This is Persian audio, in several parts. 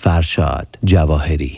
فرشاد جواهری.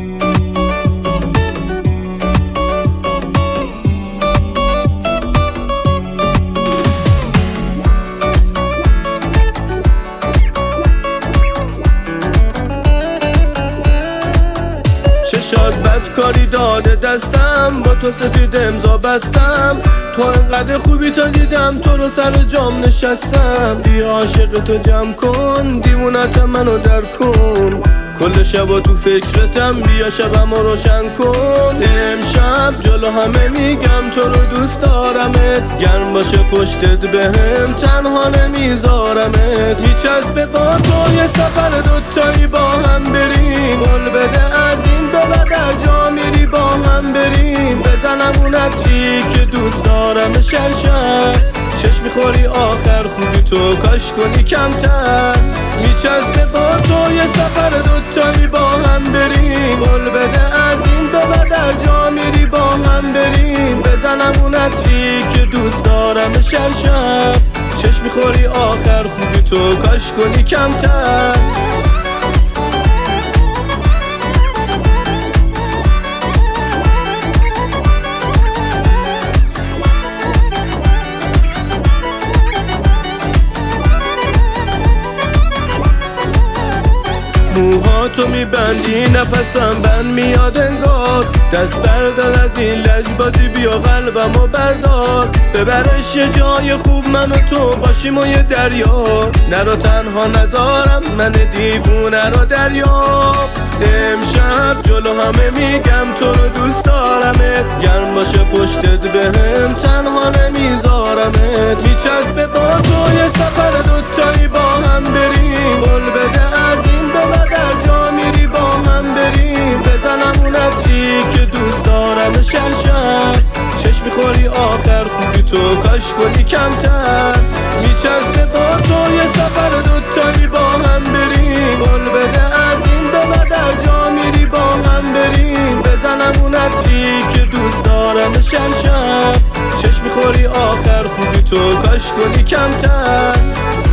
شاد بدکاری داده دستم، با تو سفید امضا بستم. تو انقدر خوبی تا دیدم تو رو سر جام نشستم. بیا عاشق تو جمع کن، دیوونت منو در کن. کل شبا تو فکرتم، بیا شبم رو روشن کن. امشب جلو همه میگم تو رو دوست دارمت. گرم باشه پشتت بهم، تنها نمیذارمت. هیچ از به با تو یه سفر دوتایی با هم بریم. قول بده از این به بعد در جا میری با هم بریم. بزنم اون عطری که دوست دارم شرشر. چشم میخوری آخر خوبی تو کاش کنی کمتر. میچسبه با تو یه سفر دوتایی با هم بریم. قول بده از این به بعد در جا میری با هم بریم. بزنم اون عطری که دوست دارم شرشر. چشم میخوری آخر خوبی تو کاش کنی کمتر. موهاتو میبندی نفسم بند میاد انگار. دست بردار از این لجبازی بیا قلبمو بردار. ببرش یه جای خوب من و تو باشیم و یه دریا. نرو تنها نذارم من دیوونه رو دریاب. امشب جلو همه میگم تو رو دوست دارمت. گرم باشه پشتت بهم، تنها نمیذارمت. هیچ از به با تو یه سفر دوتایی با هم بریم. قول بده از این به بعد در جا میری با هم بریم. بزنم اون عطری که دوست دارم شرشر. چشم میخوری آخر خوبی تو کاش کنی کمتر. میچسبه با تو یه سفر دوتایی با هم بریم. قول بده از این به بعد در جا میری با هم بریم. بزنم اون عطری که دوست دارم شرشر. چشم میخوری آخر خوبی تو کاش کنی کمتر.